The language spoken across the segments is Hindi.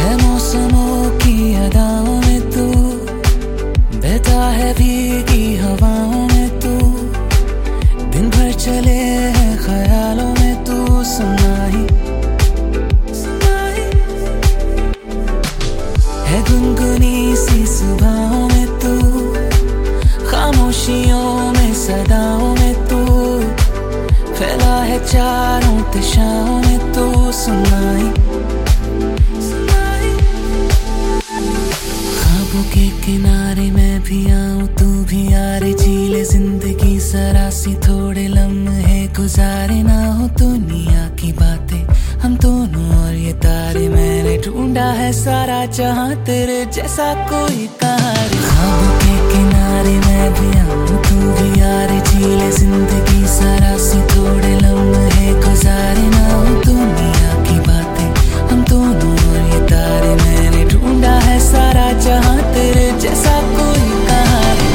है मौसमों की अदाओं में तू, बहता है भीगी हवाओं में तू, दिन भर चले हैं ख्यालों में तू, सुना ही है गुनगुनी सी सुबहों में तू, खामोशियों में सदाओं में तू, फैला है चारों दिशाओं में तू, सुना ही ख्वाबों के किनारे मैं भी आऊं तू भी यारे, झीले जिंदगी जरा सी थोड़े लम्हे गुजारे, ना हो दुनिया की बातें हम दोनों और ये तारे, मैंने ढूंढा है सारा जहां तेरे जैसा कोई कहाँ रे। ख्वाबों के किनारे मैं भी आऊं तू भी यारे, झीले जिंदगी जरा सी थोड़े लम्हे गुजारे, ना हो दुनिया की बातें हम दोनों और ये तारे, मैंने ढूंढा है सारा जहां तेरे जैसा कोई कहाँ रे।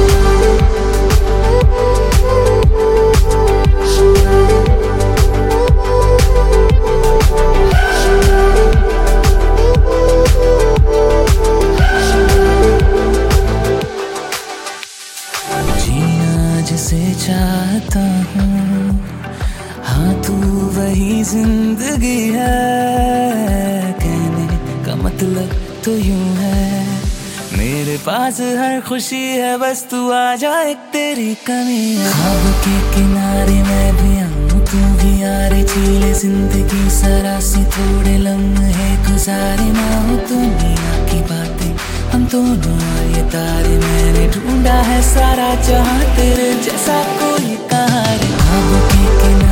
जीना जिसे चाहता हूँ, हाँ तू वही जिंदगी है, कहने का मतलब तो यूं है, मेरे पास हर खुशी है बस तू आ जाए, तेरी कमी है। ख्वाब के किनारे मैं भी आऊं तू भी यारे, झीले जिंदगी जरा सी थोड़े लम्हे गुजारे, ना हो दुनिया की बातें हम दोनों और ये तारे, मैंने ढूंढा है सारा जहां तेरे जैसा कोई कहाँ रे। ख्वाब के किनारे